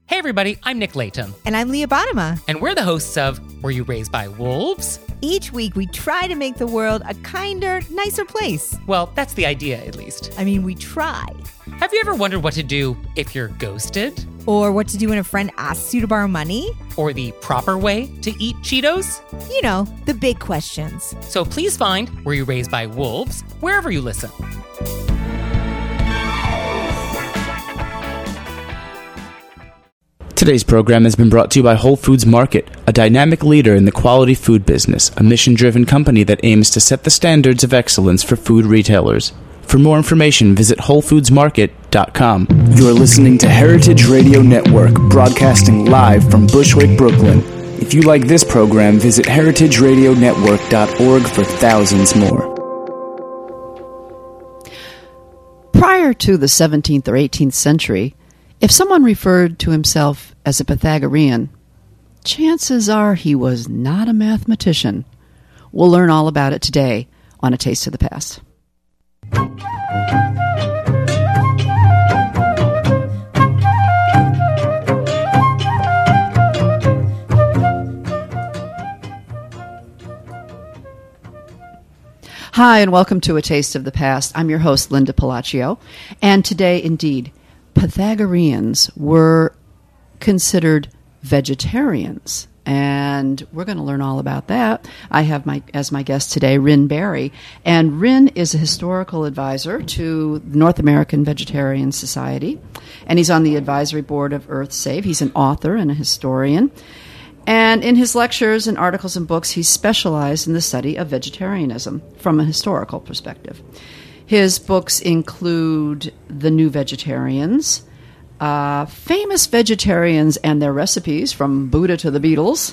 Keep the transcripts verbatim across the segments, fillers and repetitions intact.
Hey everybody, I'm Nick Layton. And I'm Leah Bottima. And we're the hosts of Were You Raised by Wolves? Each week we try to make the world a kinder, nicer place. Well, that's the idea, at least. I mean, we try. Have you ever wondered what to do if you're ghosted? Or what to do when a friend asks you to borrow money? Or the proper way to eat Cheetos? You know, the big questions. So please find Were You Raised by Wolves wherever you listen. Today's program has been brought to you by Whole Foods Market, a dynamic leader in the quality food business, a mission-driven company that aims to set the standards of excellence for food retailers. For more information, visit whole foods market dot com. You're listening to Heritage Radio Network, broadcasting live from Bushwick, Brooklyn. If you like this program, visit heritage radio network dot org for thousands more. Prior to the seventeenth or eighteenth century, if someone referred to himself as a Pythagorean, chances are he was not a mathematician. We'll learn all about it today on A Taste of the Past. Hi, and welcome to A Taste of the Past. I'm your host, Linda Palacio, and today, indeed, Pythagoreans were considered vegetarians, and we're going to learn all about that. I have my as my guest today, Ryn Barry, and Ryn is a historical advisor to the North American Vegetarian Society, and he's on the advisory board of EarthSave. He's an author and a historian, and in his lectures and articles and books, he's specialized in the study of vegetarianism from a historical perspective. His books include The New Vegetarians, uh, Famous Vegetarians and Their Recipes, from Buddha to the Beatles,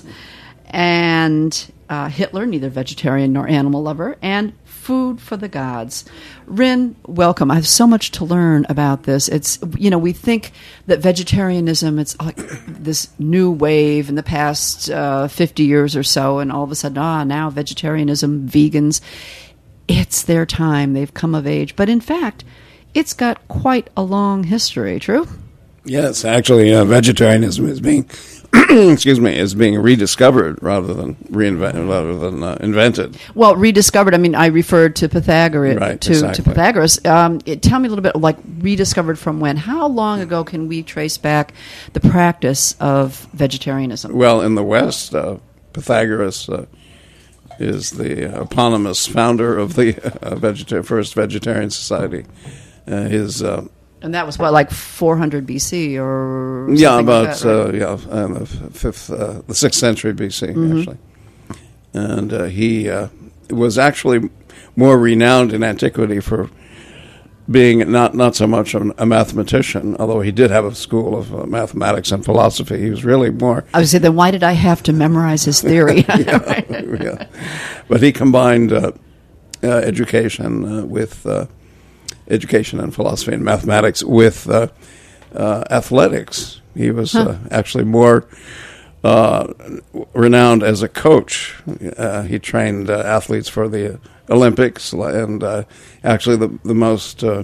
and uh, Hitler, Neither Vegetarian Nor Animal Lover, and Food for the Gods. Ryn, welcome. I have so much to learn about this. It's, you know, we think that vegetarianism, it's like this new wave in the past uh, fifty years or so, and all of a sudden, ah, now vegetarianism, vegans. It's their time. They've come of age. But in fact, it's got quite a long history, true? Yes, actually, uh, vegetarianism is being, excuse me, is being rediscovered rather than reinvented, rather than uh, invented. Well, rediscovered, I mean, I referred to Pythagoras. Right, to, exactly. to Pythagoras. Um, it, tell me a little bit, like, rediscovered from when? How long ago can we trace back the practice of vegetarianism? Well, in the West, uh, Pythagoras uh, is the eponymous founder of the uh, vegeta- first vegetarian society. Uh, his uh, and that was what, like four hundred B C or yeah, about like that, right? uh, yeah, uh, the fifth, uh, the sixth century B C mm-hmm. actually, and uh, he uh, was actually more renowned in antiquity for being not, not so much a mathematician, although he did have a school of uh, mathematics and philosophy. He was really more... I would say, then why did I have to memorize his theory? yeah, yeah. But he combined uh, uh, education uh, with uh, education and philosophy and mathematics with uh, uh, athletics. He was huh. uh, actually more uh, renowned as a coach. Uh, he trained uh, athletes for the Olympics, and uh, actually the the most uh,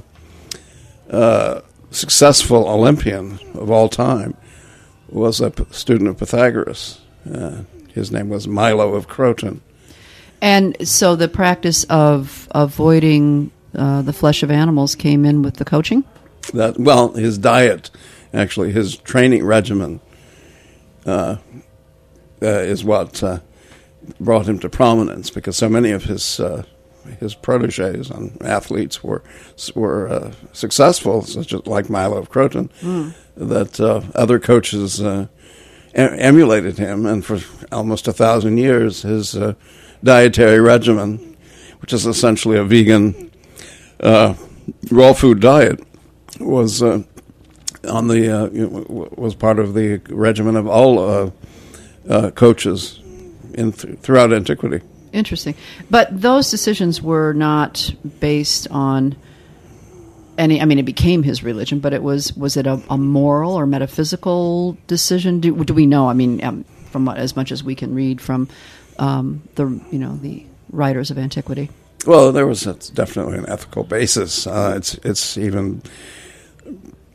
uh, successful Olympian of all time was a p- student of Pythagoras. Uh, his name was Milo of Croton. And so the practice of avoiding uh, the flesh of animals came in with the coaching? That well, his diet, actually, his training regimen uh, uh, is what uh, brought him to prominence, because so many of his uh, his protégés and athletes were were uh, successful, such as like Milo of Croton, mm. that uh, other coaches uh, em- emulated him, and for almost a thousand years, his uh, dietary regimen, which is essentially a vegan uh, raw food diet, was uh, on the uh, was part of the regimen of all uh, uh, coaches in th- throughout antiquity. Interesting. But those decisions were not based on any, I mean, it became his religion, but it was, was it a, a moral or metaphysical decision? Do, do we know? I mean, um, from what, as much as we can read from um, the, you know, the writers of antiquity. Well, there was a, definitely an ethical basis. Uh, it's, it's even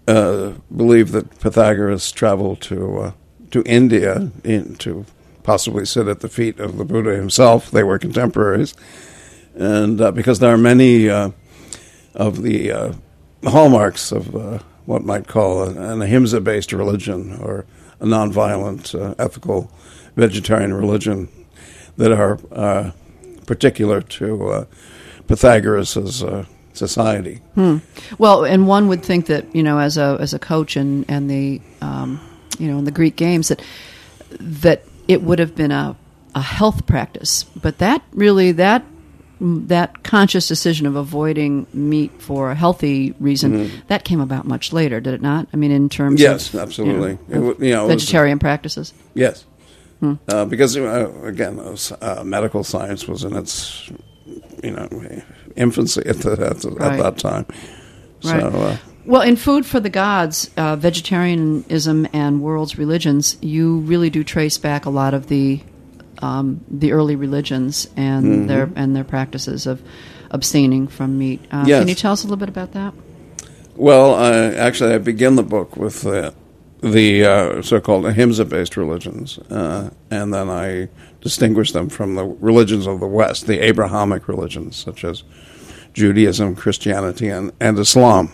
uh, believe that Pythagoras traveled to uh, to India in, to possibly sit at the feet of the Buddha himself. They were contemporaries, and uh, because there are many uh, of the uh, hallmarks of uh, what might call a, an ahimsa-based religion or a nonviolent, uh, ethical, vegetarian religion that are uh, particular to uh, Pythagoras' uh, society. Hmm. Well, and one would think that, you know, as a as a coach and and the um, you know in the Greek games that that it would have been a a health practice, but that really that that conscious decision of avoiding meat for a healthy reason mm-hmm. that came about much later, did it not? I mean, in terms yes, of absolutely, you know, it, you know, vegetarian practices. Yes, hmm. uh, because uh, again, uh, medical science was in its you know infancy at, the, at, the, right. at that time. Right. So, uh, well, in Food for the Gods, uh, vegetarianism and world's religions, you really do trace back a lot of the um, the early religions and mm-hmm. their and their practices of abstaining from meat. Uh, yes. Can you tell us a little bit about that? Well, uh, actually, I begin the book with uh, the uh, so-called ahimsa-based religions, uh, and then I distinguish them from the religions of the West, the Abrahamic religions, such as Judaism, Christianity, and, and Islam.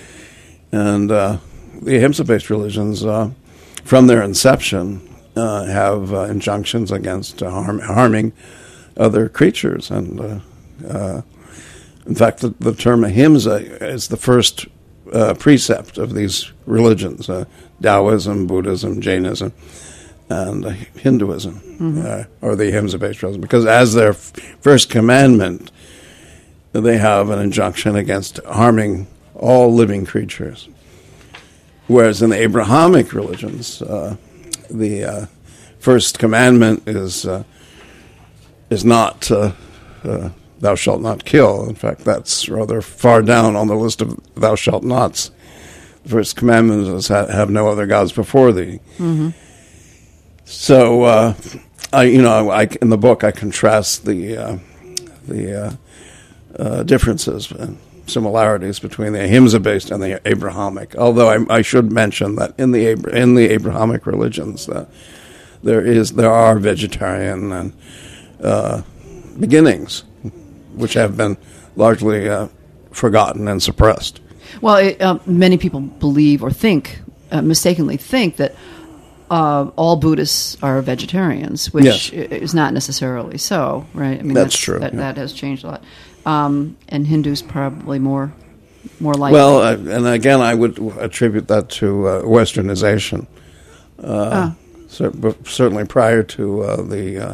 And uh, the ahimsa-based religions, uh, from their inception, uh, have uh, injunctions against uh, harm, harming other creatures. And uh, uh, in fact, the, the term ahimsa is the first uh, precept of these religions, uh, Taoism, Buddhism, Jainism, and uh, Hinduism, mm-hmm. uh, or the ahimsa-based religion, because as their f- first commandment, they have an injunction against harming all living creatures. Whereas in the Abrahamic religions, uh, the uh, first commandment is uh, is not uh, uh, thou shalt not kill. In fact, that's rather far down on the list of thou shalt nots. The first commandment is ha- have no other gods before thee. Mm-hmm. So, uh, I you know, I, in the book I contrast the uh, the uh, uh, differences and similarities between the ahimsa-based and the Abrahamic. Although I, I should mention that in the Abra- in the Abrahamic religions, that there is there are vegetarian and uh, beginnings, which have been largely uh, forgotten and suppressed. Well, it, uh, many people believe or think, uh, mistakenly think, that uh, all Buddhists are vegetarians, which yes. is not necessarily so, right? I mean, that's, that's true. That, yeah. that has changed a lot. Um, and Hindus probably more more likely. Well, I, and again, I would attribute that to uh, Westernization. Uh, ah. cer- certainly prior to uh, the uh,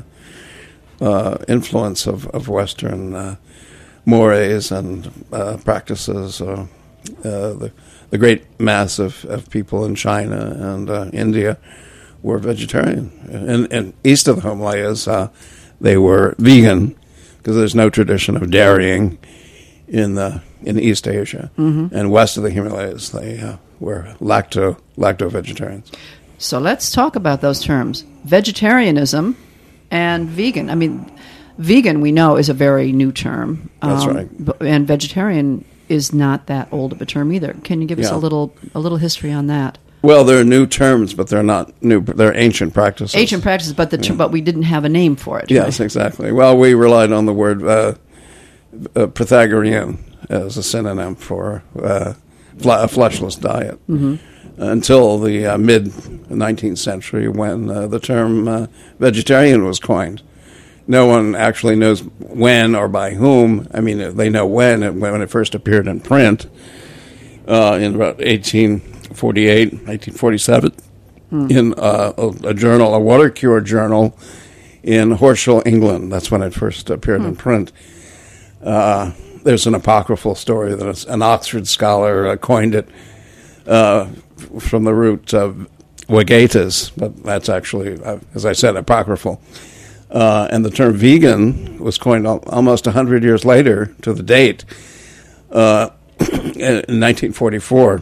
uh, influence of, of Western uh, mores and uh, practices, uh, uh, the, the great mass of, of people in China and uh, India were vegetarian. And, and east of the Himalayas, uh, they were vegan, because there's no tradition of dairying in the in East Asia, mm-hmm. and west of the Himalayas they uh, were lacto lacto vegetarians. So let's talk about those terms: vegetarianism and vegan. I mean, vegan we know is a very new term. That's um, right, but, and vegetarian is not that old of a term either. Can you give us yeah. a little a little history on that? Well, they're new terms, but they're not new. They're ancient practices. Ancient practices, but the ter- yeah. but we didn't have a name for it. Yes, right? exactly. Well, we relied on the word uh, uh, Pythagorean as a synonym for uh, fl- a fleshless diet mm-hmm. until the uh, mid nineteenth century, when uh, the term uh, vegetarian was coined. No one actually knows when or by whom. I mean, they know when it, when it first appeared in print uh, in about eighteen forty-eight, nineteen forty-seven, hmm. in uh, a, a journal, a water cure journal in Horsham, England. That's when it first appeared hmm. in print. Uh, there's an apocryphal story that an Oxford scholar uh, coined it uh, from the root of vegetas, but that's actually, uh, as I said, apocryphal. Uh, and the term vegan was coined al- almost one hundred years later to the date, uh, in nineteen forty-four.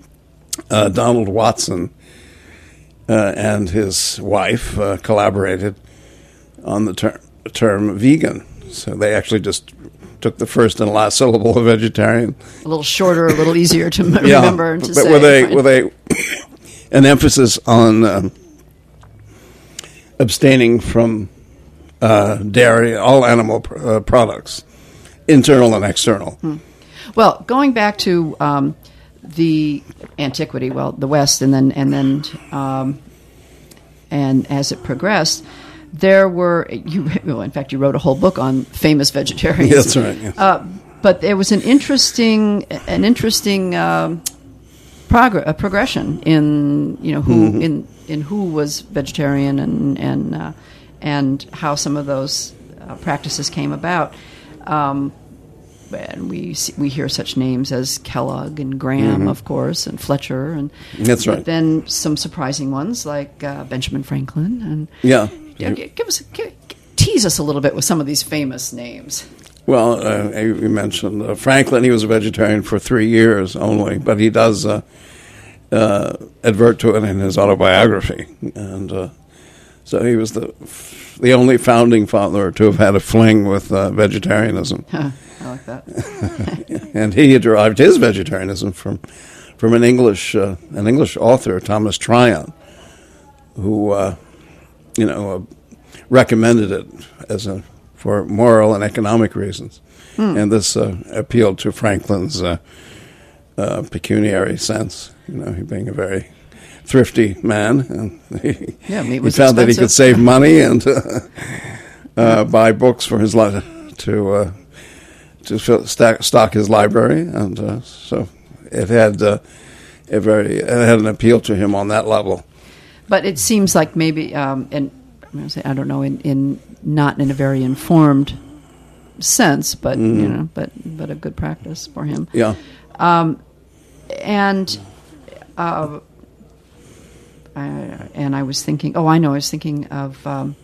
Uh, Donald Watson uh, and his wife uh, collaborated on the ter- term vegan. So they actually just took the first and last syllable of vegetarian. A little shorter, a little easier to m- Yeah, remember and to but say. with a right? with a an emphasis on um, abstaining from uh, dairy, all animal pr- uh, products, internal and external. Hmm. Well, going back to um, the antiquity, well, the West, and then and then um, and as it progressed, there were you. Well, in fact, you wrote a whole book on famous vegetarians. That's right. Yes. Uh, but there was an interesting an interesting um, progr- a progression in you know who Mm-hmm. in in who was vegetarian and and uh, and how some of those uh, practices came about. Um, and we see, we hear such names as Kellogg and Graham, Mm-hmm. of course, and Fletcher, and That's right. but then some surprising ones like uh, Benjamin Franklin, and Yeah. yeah, g- give us g- g- tease us a little bit with some of these famous names. Well, uh, you mentioned uh, Franklin. He was a vegetarian for three years only, but he does uh, uh, advert to it in his autobiography, and uh, so he was the the only founding father to have had a fling with uh, vegetarianism. Huh, I like that. And he derived his vegetarianism from from an English uh, an English author, Thomas Tryon, who uh, you know uh, recommended it as a for moral and economic reasons, and this uh, appealed to Franklin's uh, uh, pecuniary sense. You know, he being a very thrifty man, and he, Yeah, meat he was found that he expensive. could save money and uh, uh, buy books for his li- to. Uh, to fill, stack, stock his library, and uh, so it had uh, a very it had an appeal to him on that level. But it seems like maybe, um, and I'm gonna say, I don't know, in, in not in a very informed sense, but you know, but but a good practice for him. Yeah, And uh, I, and I was thinking, oh, I know, I was thinking of um,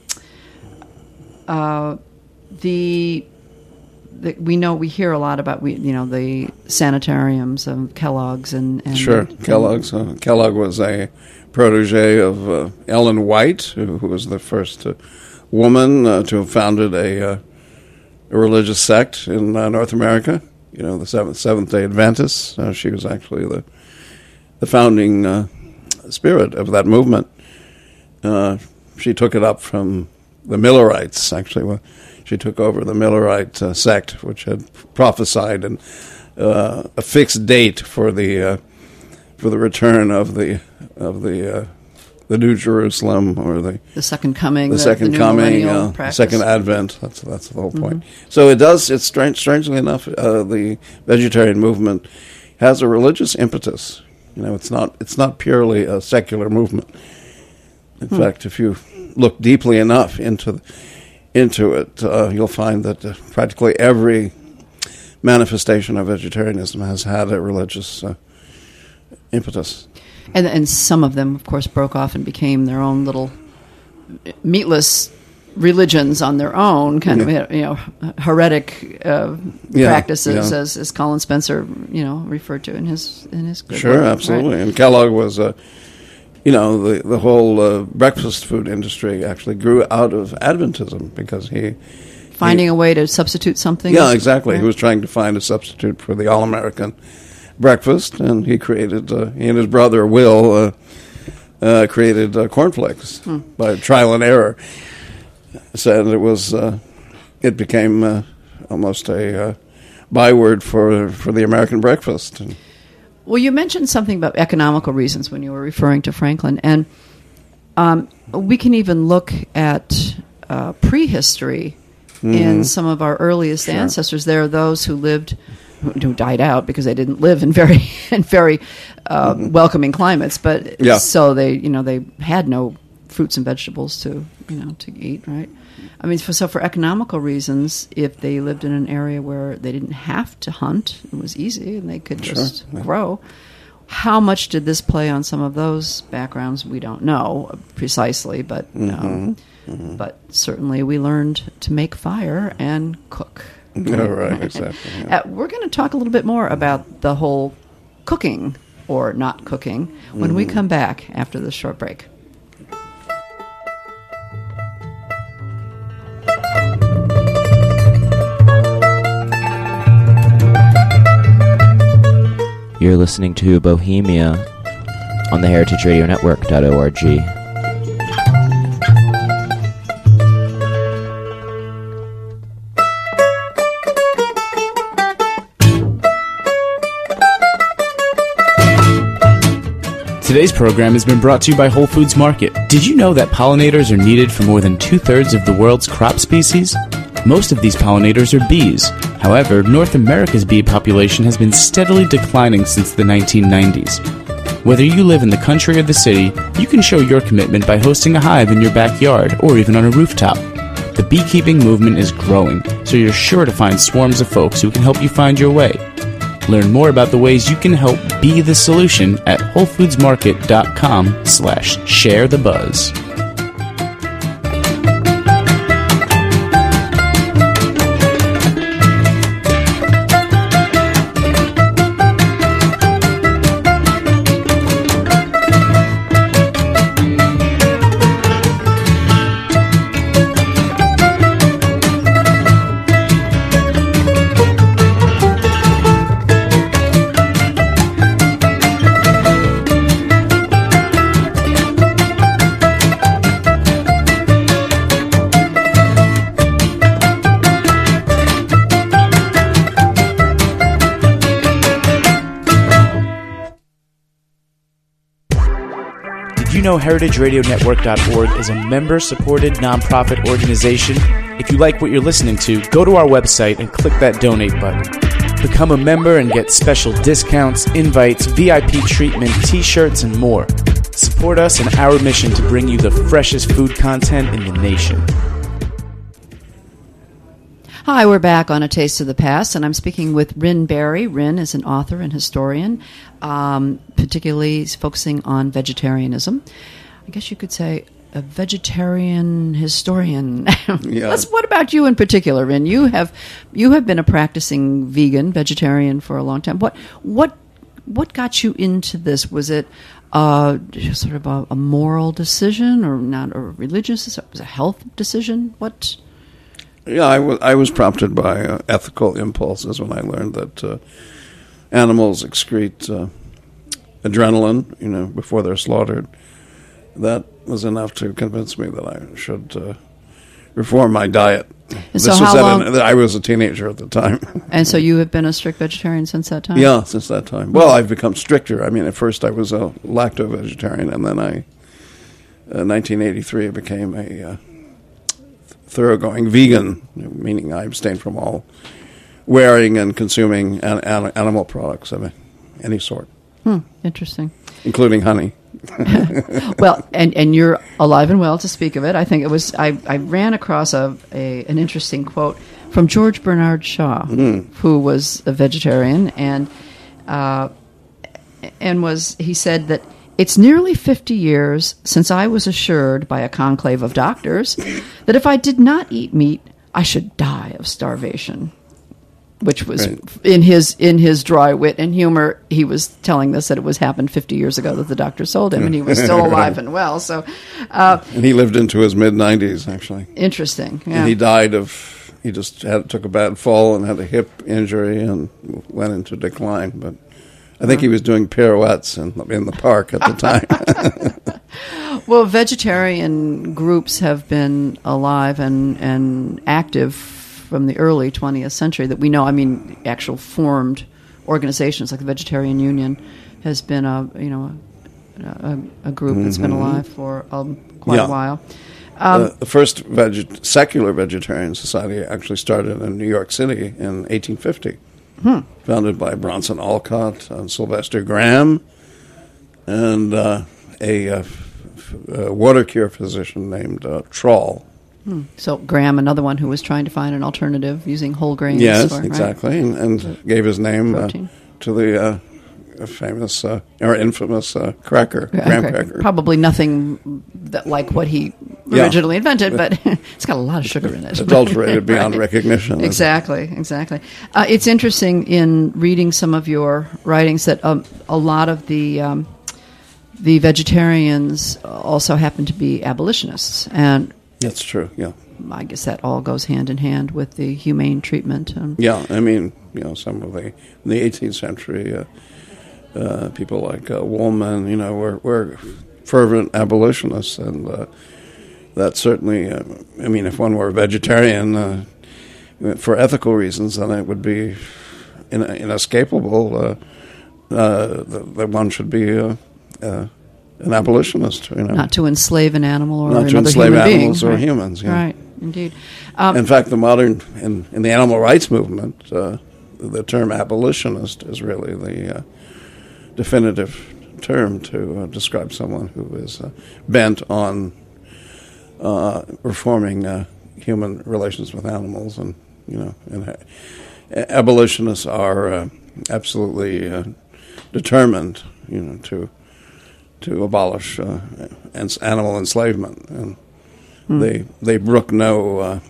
uh, the. The, we know we hear a lot about we you know the sanitariums of Kellogg's and, and sure. and- Kellogg's uh, Kellogg was a protege of uh, Ellen White, who, who was the first uh, woman uh, to have founded a, uh, a religious sect in uh, North America. You know, the Seventh Seventh Day Adventists. Uh, she was actually the the founding uh, spirit of that movement. Uh, she took it up from the Millerites, actually. Well, she took over the Millerite uh, sect, which had prophesied and uh, a fixed date for the uh, for the return of the of the uh, the New Jerusalem, or the the second coming, the, the second the new coming, millennial uh, practice. second Advent. That's that's the whole point. So it does. It's strange. Strangely enough, uh, the vegetarian movement has a religious impetus. You know, it's not it's not purely a secular movement. In Hmm. fact, if you look deeply enough into into it, uh, you'll find that uh, practically every manifestation of vegetarianism has had a religious uh, impetus. And and some of them, of course, broke off and became their own little meatless religions on their own, kind Yeah. of you know heretic uh, Yeah, practices, yeah. as as Colin Spencer you know referred to in his in his good Sure, work, absolutely. right? And Kellogg was, uh, you know, the the whole uh, breakfast food industry actually grew out of Adventism because he, Finding a way to substitute something. yeah, exactly. He Right. was trying to find a substitute for the all American breakfast, and he created. Uh, he and his brother Will uh, uh, created uh, cornflakes Hmm. by trial and error. Said it was. Uh, it became uh, almost a uh, byword for for the American breakfast. And, Well, you mentioned something about economical reasons when you were referring to Franklin, and um, we can even look at uh, prehistory in some of our earliest Mm-hmm. Sure. ancestors. There are those who lived, who died out because they didn't live in very in very uh, welcoming climates, but Mm-hmm. Yeah. so they you know they had no fruits and vegetables to you know to eat, right? I mean, for, so for economical reasons, if they lived in an area where they didn't have to hunt, it was easy and they could Sure, just yeah. grow. How much did this play on some of those backgrounds? We don't know precisely, but um, Mm-hmm. but certainly we learned to make fire and cook. Yeah, right, exactly. Yeah. Uh, we're going to talk a little bit more about the whole cooking or not cooking when we come back after this short break. You're listening to Bohemia on the heritage radio network dot org. Today's program has been brought to you by Whole Foods Market. Did you know that pollinators are needed for more than two-thirds of the world's crop species? Most of these pollinators are bees. However, North America's bee population has been steadily declining since the nineteen nineties. Whether you live in the country or the city, you can show your commitment by hosting a hive in your backyard or even on a rooftop. The beekeeping movement is growing, so you're sure to find swarms of folks who can help you find your way. Learn more about the ways you can help be the solution at wholefoodsmarket.com slash share the buzz. You know heritage radio network dot org is a member-supported nonprofit organization. If you like what you're listening to, go to our website and click that donate button. Become a member and get special discounts, invites, V I P treatment, t-shirts, and more. Support us in our mission to bring you the freshest food content in the nation. Hi, we're back on A Taste of the Past, and I'm speaking with Ryn Barry. Ryn is an author and historian, um, particularly focusing on vegetarianism. I guess you could say a vegetarian historian. Yeah. Let's, what about you in particular, Ryn? You have you have been a practicing vegan, vegetarian for a long time. What what what got you into this? Was it uh, sort of a, a moral decision, or not, or religious? Was it a health decision? What? Yeah, I was, I was prompted by uh, ethical impulses when I learned that uh, animals excrete uh, adrenaline, you know, before they're slaughtered. That was enough to convince me that I should uh, reform my diet. And this so was how at long? An, I was a teenager at the time. And so you have been a strict vegetarian since that time? Yeah, since that time. Well, I've become stricter. I mean, at first I was a lacto-vegetarian, and then I, in nineteen eighty-three, I became a uh, thoroughgoing vegan, meaning I abstain from all wearing and consuming an, an, animal products of any sort. Hmm, interesting. Including honey. Well, and, and you're alive and well to speak of it. I think it was, I, I ran across a, a an interesting quote from George Bernard Shaw, mm. who was a vegetarian, and uh, and was, he said that it's nearly fifty years since I was assured by a conclave of doctors that if I did not eat meat, I should die of starvation. Which was right. in his in his dry wit and humor. He was telling us that it was happened fifty years ago that the doctor sold him, and he was still alive and well. So, uh, and he lived into his mid nineties, actually. Interesting. Yeah. And he died of he just had took a bad fall and had a hip injury and went into decline. But I think he was doing pirouettes in, in the park at the time. Well, vegetarian groups have been alive and, and active from the early twentieth century that we know. I mean, actual formed organizations like the Vegetarian Union has been a you know a, a group mm-hmm. that's been alive for um, quite yeah. a while. Um, uh, the first veget- secular vegetarian society actually started in New York City in eighteen fifty. Hmm. Founded by Bronson Alcott and Sylvester Graham, and uh, a, uh, f- a water cure physician named uh, Troll. Hmm. So Graham, another one who was trying to find an alternative using whole grains. Yes, for, exactly, right? and, and gave his name uh, to the uh, famous uh, or infamous uh, cracker, yeah, graham cracker. cracker. Probably nothing that, like what he originally yeah. invented, but it's got a lot of sugar in it. Adulterated beyond right. recognition. Exactly, exactly. Uh, it's interesting in reading some of your writings that um, a lot of the um, the vegetarians also happen to be abolitionists, and that's true. Yeah, I guess that all goes hand in hand with the humane treatment. Um, yeah, I mean, you know, some of the in the eighteenth century. Uh, uh, people like uh, Woolman, you know, were, were fervent abolitionists, and uh, that certainly, uh, I mean, if one were a vegetarian uh, for ethical reasons, then it would be in, inescapable uh, uh, that, that one should be uh, uh, an abolitionist, you know. Not to enslave an animal or Not to another enslave human animals being. or Right. humans, yeah. Right, indeed. Um, In fact, the modern, in, in the animal rights movement, uh, the term abolitionist is really the uh, definitive term to uh, describe someone who is uh, bent on uh, reforming uh, human relations with animals, and you know, and uh, abolitionists are uh, absolutely uh, determined, you know, to to abolish uh, ens- animal enslavement, and mm. they they brook no uh,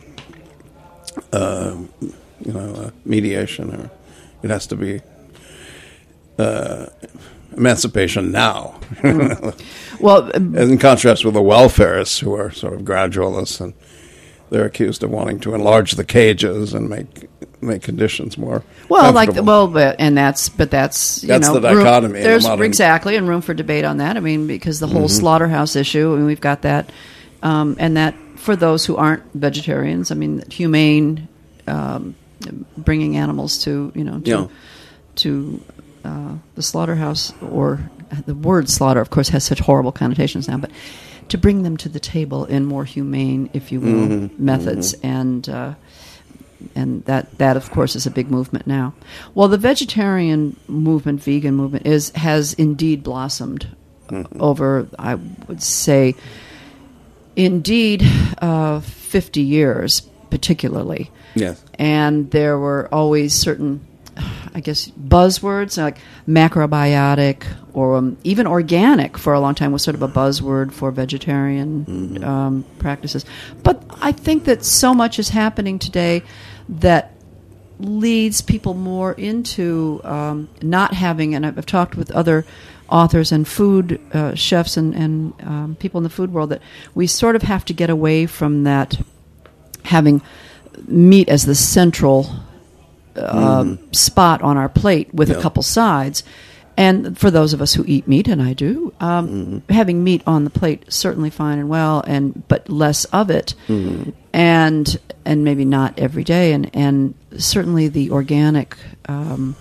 uh, you know uh, mediation, or it has to be uh, emancipation now. Mm. Well, um, in contrast with the welfarists, who are sort of gradualists, and they're accused of wanting to enlarge the cages and make make conditions more well, like comfortable. well, but, and that's but that's you That's know the room- dichotomy in the there's modern- exactly and room for debate on that. I mean, because the whole Mm-hmm. slaughterhouse issue, I mean, we've got that, um, and that for those who aren't vegetarians, I mean, humane, um, bringing animals to you know to Yeah. to uh, the slaughterhouse, or the word slaughter, of course, has such horrible connotations now, but to bring them to the table in more humane, if you will, Mm-hmm. methods, and uh, and that, that of course is a big movement now. Well, the vegetarian movement, vegan movement, is has indeed blossomed mm-hmm. over, I would say, indeed, uh, fifty years, particularly. Yes. And there were always certain, I guess, buzzwords like macrobiotic, or um, even organic for a long time was sort of a buzzword for vegetarian mm-hmm. um, practices. But I think that so much is happening today that leads people more into um, not having, and I've, I've talked with other authors and food uh, chefs and, and um, people in the food world, that we sort of have to get away from that having meat as the central uh, mm. spot on our plate with yeah. a couple sides. And for those of us who eat meat, and I do, um, mm-hmm. having meat on the plate, certainly fine and well, and but less of it, mm-hmm. and and maybe not every day, and, and certainly the organic um,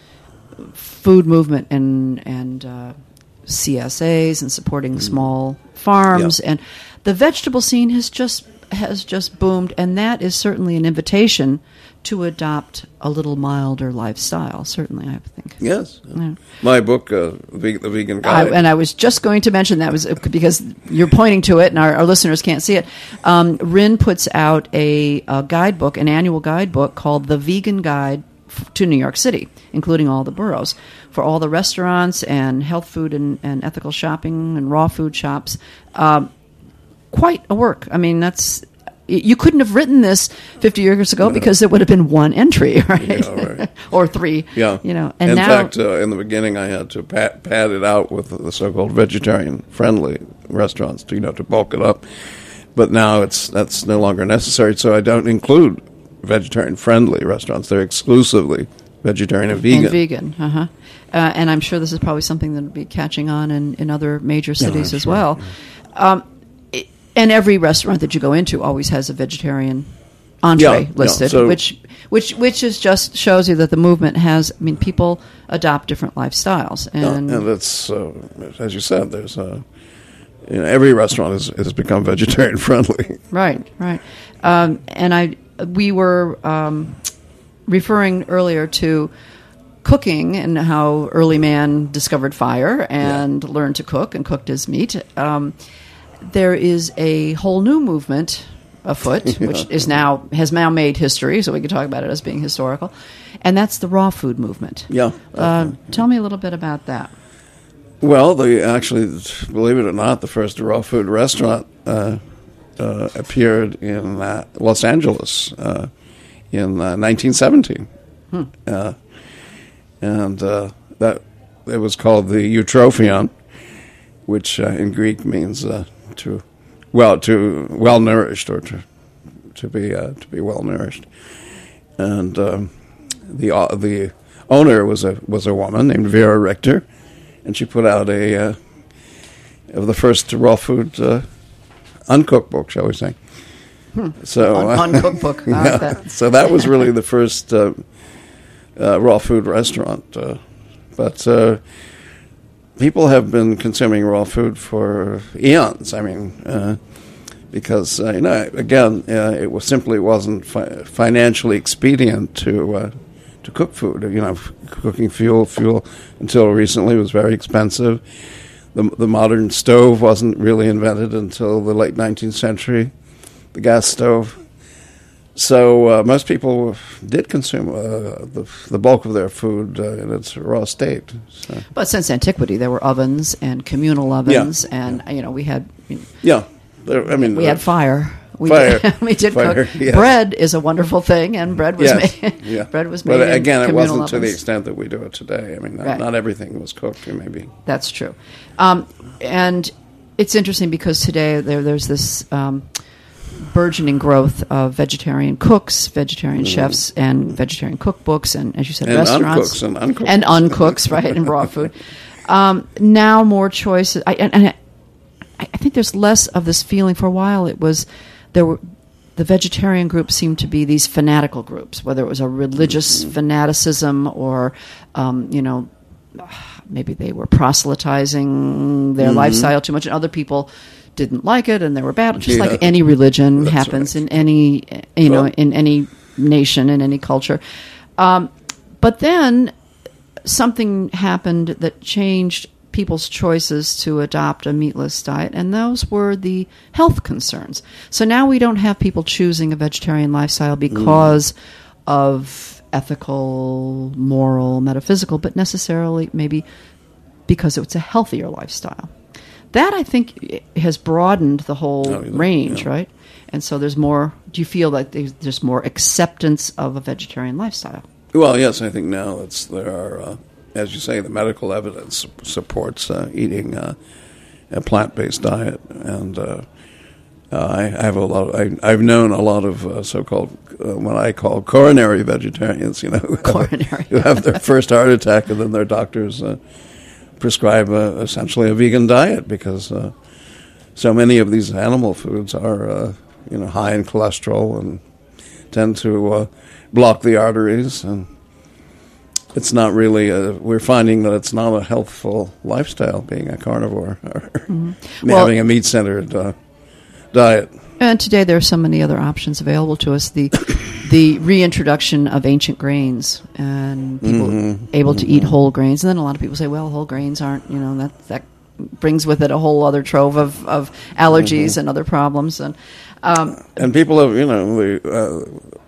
food movement and and uh, C S As and supporting mm-hmm. small farms, yeah. and the vegetable scene has just has just boomed, and that is certainly an invitation to adopt a little milder lifestyle, certainly, I think. Yes. Yeah. My book, uh, the, the Vegan Guide. I, and I was just going to mention that, was because you're pointing to it and our, our listeners can't see it. Um, Rin puts out a, a guidebook, an annual guidebook called The Vegan Guide f- to New York City, including all the boroughs, for all the restaurants and health food and, and ethical shopping and raw food shops. Um, quite a work. I mean, that's... You couldn't have written this fifty years ago no. because it would have been one entry, right? Yeah, right. Or three. Yeah. You know, and in now, fact, uh, in the beginning, I had to pad, pad it out with the so-called vegetarian-friendly restaurants, to, you know, to bulk it up. But now it's that's no longer necessary, so I don't include vegetarian-friendly restaurants. They're exclusively vegetarian and vegan. And vegan, uh-huh. Uh, and I'm sure this is probably something that will be catching on in, in other major cities yeah, as sure. well. Um, And every restaurant that you go into always has a vegetarian entree yeah, listed, yeah, so which which which is just shows you that the movement has. I mean, people adopt different lifestyles, and yeah, and it's uh, as you said. There's uh, you know, every restaurant has, has become vegetarian friendly. Right, right. Um, and I we were um, referring earlier to cooking and how early man discovered fire and yeah. learned to cook and cooked his meat. Um, There is a whole new movement afoot, yeah. which is now has now made history, so we can talk about it as being historical, and that's the raw food movement. Yeah. Uh, tell me a little bit about that. Well, they actually, believe it or not, the first raw food restaurant uh, uh, appeared in uh, Los Angeles uh, in uh, nineteen seventeen, hmm. uh, and uh, that it was called the Eutrophion, which uh, in Greek means uh, to well to well nourished, or to to be uh, to be well nourished, and um, the uh, the owner was a was a woman named Vera Richter, and she put out a uh, of the first raw food uh, uncooked book, shall we say? Hmm. So Un- uh, uncooked book. I like yeah, that. so that was really the first uh, uh, raw food restaurant, uh, but. Uh, People have been consuming raw food for eons. I mean, uh, because uh, you know, again, uh, it was simply wasn't fi- financially expedient to uh, to cook food. You know, f- cooking fuel, fuel until recently was very expensive. The the modern stove wasn't really invented until the late nineteenth century, the gas stove. So uh, most people did consume uh, the, the bulk of their food uh, in its raw state. So. But since antiquity, there were ovens and communal ovens, yeah. and you know we had. You know, yeah, there, I mean we uh, had fire. We fire. did, we did fire, cook. yes. Bread is a wonderful thing, and bread was yes. made. yeah. bread was made. But in again, it communal wasn't to the ovens. extent that we do it today. I mean, not, Right. not everything was cooked. Maybe That's true, um, and it's interesting because today there there's this. Um, burgeoning growth of vegetarian cooks, vegetarian mm. chefs, and vegetarian cookbooks, and as you said, and restaurants uncooks and uncooks, and uncooks, right, and raw food. Um, now more choices. I, and, and I, I think there's less of this feeling. For a while, it was there were the vegetarian groups seemed to be these fanatical groups, whether it was a religious mm. fanaticism or, um, you know, maybe they were proselytizing their mm-hmm. lifestyle too much, and other people didn't like it, and there were battles. Just yeah. like any religion That's happens right. in any, you know, well, in any nation, in any culture. Um, but then something happened that changed people's choices to adopt a meatless diet, and those were the health concerns. So now we don't have people choosing a vegetarian lifestyle because mm. of ethical, moral, metaphysical, but necessarily maybe because it's a healthier lifestyle. That, I think, has broadened the whole oh, range, yeah. right? And so there's more, do you feel like there's, there's more acceptance of a vegetarian lifestyle? Well, yes, I think now it's, there are, uh, as you say, the medical evidence supports uh, eating uh, a plant-based diet. And uh, uh, I, I have a lot of, I, I've known a lot of uh, so-called, uh, what I call coronary vegetarians, you know, who, coronary. Have, who have their first heart attack and then their doctors uh, prescribe uh, essentially a vegan diet because uh, so many of these animal foods are, uh, you know, high in cholesterol and tend to uh, block the arteries, and it's not really. A, we're finding that it's not a healthful lifestyle being a carnivore or mm-hmm. well, having a meat-centered uh, diet. And today there are so many other options available to us. The the reintroduction of ancient grains and people mm-hmm. able to mm-hmm. eat whole grains. And then a lot of people say, well, whole grains aren't, you know, that that brings with it a whole other trove of, of allergies mm-hmm. and other problems. And um, and people have, you know, we, uh,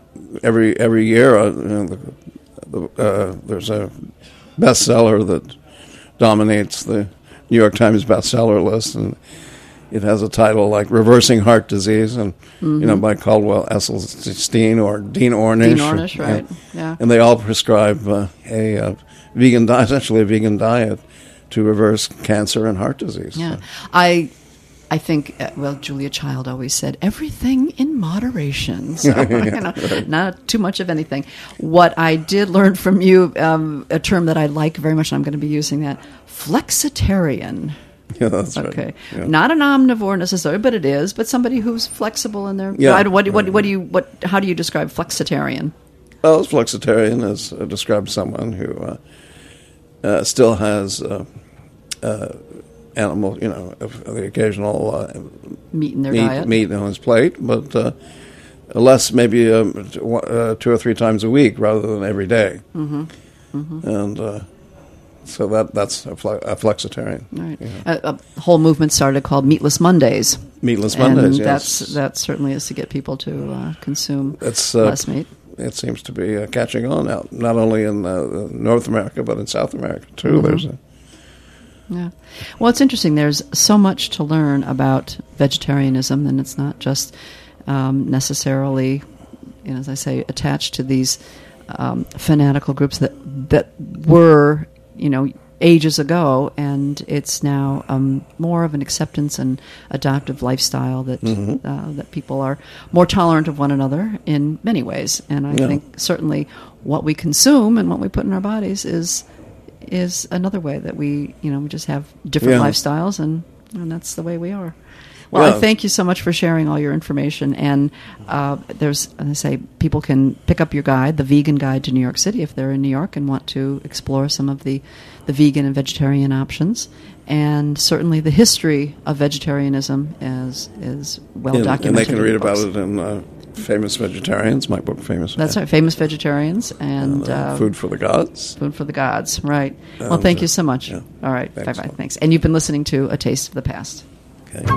every every year uh, you know, the, the, uh, there's a bestseller that dominates the New York Times bestseller list, and it has a title like "Reversing Heart Disease," and mm-hmm. you know, by Caldwell Esselstyn or Dean Ornish. Dean Ornish, or, right? And, yeah. And they all prescribe uh, a uh, vegan diet, essentially a vegan diet, to reverse cancer and heart disease. Yeah, so. I. I think, uh, well, Julia Child always said, everything in moderation. So, you know, right. not too much of anything. What I did learn from you, um, a term that I like very much, and I'm going to be using that, flexitarian. Yeah, that's okay. right. Yeah. Not an omnivore necessarily, but it is. But somebody who's flexible in their. Yeah. What, what, what do you? What? How do you describe flexitarian? Well, flexitarian is uh, describes someone who uh, uh, still has uh, uh, animal, you know, the occasional uh, meat in their meat, diet, meat on his plate, but uh, less, maybe um, uh, two or three times a week rather than every day. Mm-hmm. Mm-hmm. And. Uh, So that that's a, fle- a flexitarian. Right. Yeah. A, a whole movement started called Meatless Mondays. Meatless Mondays, and yes. That's, that certainly is to get people to uh, consume it's, uh, less meat. It seems to be uh, catching on out, not only in uh, North America, but in South America, too. Mm-hmm. There's a Yeah. Well, it's interesting. There's so much to learn about vegetarianism, and it's not just um, necessarily, you know, as I say, attached to these um, fanatical groups that that were, you know, ages ago, and it's now um, more of an acceptance and adoptive lifestyle that Mm-hmm. uh, that people are more tolerant of one another in many ways. And I Yeah. think certainly what we consume and what we put in our bodies is is another way that we, you know, we just have different Yeah. lifestyles, and, and that's the way we are. Well, Yeah. I thank you so much for sharing all your information. And uh, there's, as I say, people can pick up your guide, the Vegan Guide to New York City, if they're in New York and want to explore some of the, the vegan and vegetarian options. And certainly the history of vegetarianism is is well And, documented. and they can in read the about books. it in uh, Famous Vegetarians, my book, Famous That's right, Famous Vegetarians and and, uh, uh, Food for the Gods. Food for the Gods, right. Well, And, thank uh, you so much. yeah. All right, Thanks. bye-bye, thanks. And you've been listening to A Taste of the Past. Okay.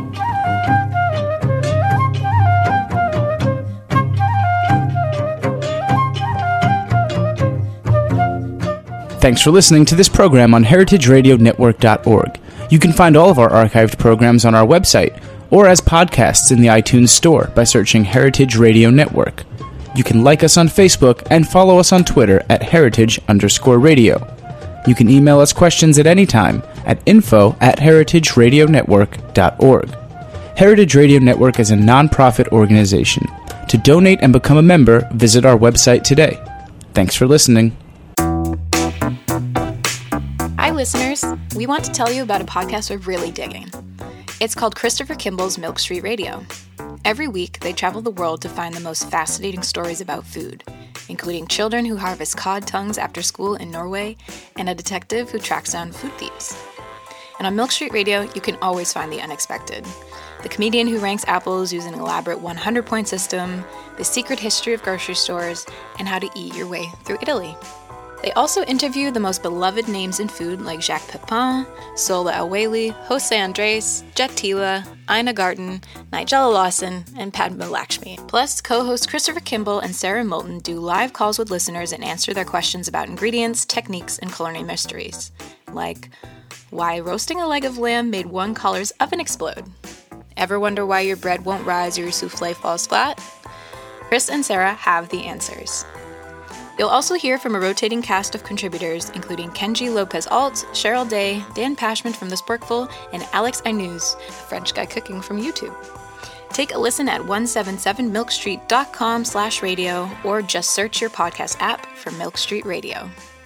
Thanks for listening to this program on heritage radio network dot org. You can find all of our archived programs on our website or as podcasts in the iTunes Store by searching Heritage Radio Network. You can like us on Facebook and follow us on Twitter at heritage underscore radio. You can email us questions at any time at info at heritage radio network dot org. Heritage Radio Network is a non-profit organization. To donate and become a member, visit our website today. Thanks for listening. Hi, listeners. We want to tell you about a podcast we're really digging. It's called Christopher Kimball's Milk Street Radio. Every week, they travel the world to find the most fascinating stories about food, including children who harvest cod tongues after school in Norway and a detective who tracks down food thieves. And on Milk Street Radio, you can always find the unexpected. The comedian who ranks apples using an elaborate one hundred point system, the secret history of grocery stores, and how to eat your way through Italy. They also interview the most beloved names in food like Jacques Pepin, Sola El-Waylly, Jose Andres, Jet Tila, Ina Garten, Nigella Lawson, and Padma Lakshmi. Plus, co-hosts Christopher Kimball and Sarah Moulton do live calls with listeners and answer their questions about ingredients, techniques, and culinary mysteries. Like, why roasting a leg of lamb made one caller's oven explode? Ever wonder why your bread won't rise or your souffle falls flat? Chris and Sarah have the answers. You'll also hear from a rotating cast of contributors, including Kenji Lopez-Alt, Cheryl Day, Dan Pashman from The Sporkful, and Alex Ainuz, a French guy cooking from YouTube. Take a listen at one seventy-seven milk street dot com slash radio or just search your podcast app for Milk Street Radio.